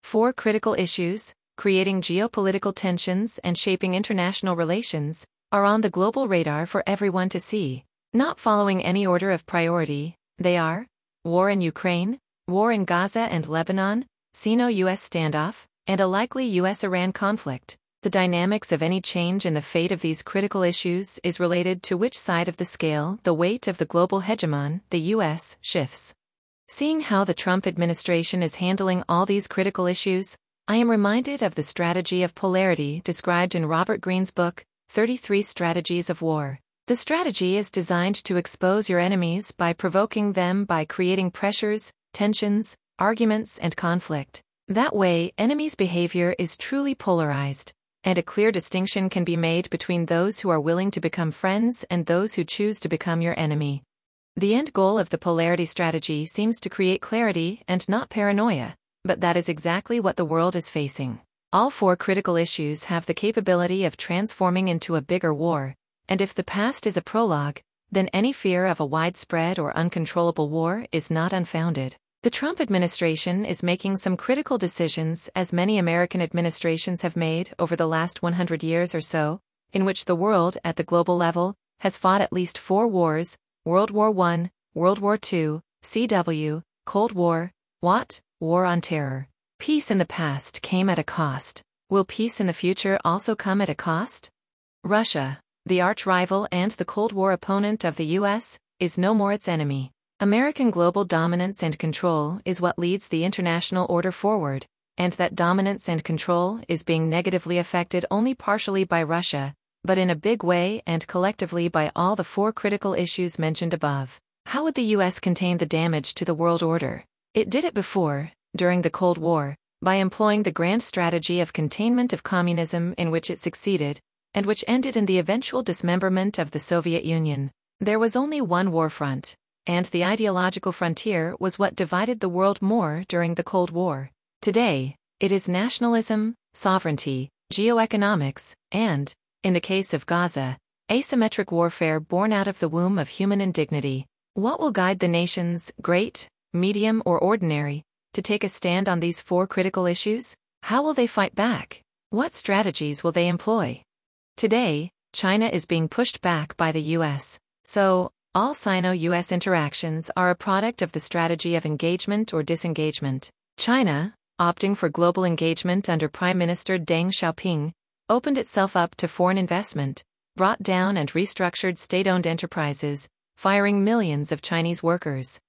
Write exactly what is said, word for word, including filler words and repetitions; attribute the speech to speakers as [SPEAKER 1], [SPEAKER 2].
[SPEAKER 1] Four critical issues, creating geopolitical tensions and shaping international relations, are on the global radar for everyone to see. Not following any order of priority, they are: war in Ukraine, war in Gaza and Lebanon, Sino-U S standoff, and a likely U S Iran conflict. The dynamics of any change in the fate of these critical issues is related to which side of the scale the weight of the global hegemon, the U S, shifts. Seeing how the Trump administration is handling all these critical issues, I am reminded of the strategy of polarity described in Robert Greene's book, thirty-three Strategies of War. The strategy is designed to expose your enemies by provoking them by creating pressures, tensions, arguments, and conflict. That way, enemies' behavior is truly polarized, and a clear distinction can be made between those who are willing to become friends and those who choose to become your enemy. The end goal of the polarity strategy seems to create clarity and not paranoia, but that is exactly what the world is facing. All four critical issues have the capability of transforming into a bigger war, and if the past is a prologue, then any fear of a widespread or uncontrollable war is not unfounded. The Trump administration is making some critical decisions, as many American administrations have made over the last one hundred years or so, in which the world at the global level has fought at least four wars: World War One, World War Two, C W, Cold War, W A T, War on Terror. Peace in the past came at a cost. Will peace in the future also come at a cost? Russia, the arch-rival and the Cold War opponent of the U S, is no more its enemy. American global dominance and control is what leads the international order forward, and that dominance and control is being negatively affected only partially by Russia, but in a big way and collectively by all the four critical issues mentioned above. How would the U S contain the damage to the world order? It did it before, during the Cold War, by employing the grand strategy of containment of communism, in which it succeeded, and which ended in the eventual dismemberment of the Soviet Union. There was only one war front, and the ideological frontier was what divided the world more during the Cold War. Today, it is nationalism, sovereignty, geoeconomics, and, in the case of Gaza, asymmetric warfare born out of the womb of human indignity. What will guide the nations, great, medium, or ordinary, to take a stand on these four critical issues? How will they fight back? What strategies will they employ? Today, China is being pushed back by the U S, so, all Sino-U S interactions are a product of the strategy of engagement or disengagement. China, opting for global engagement under Prime Minister Deng Xiaoping, opened itself up to foreign investment, brought down and restructured state-owned enterprises, firing millions of Chinese workers.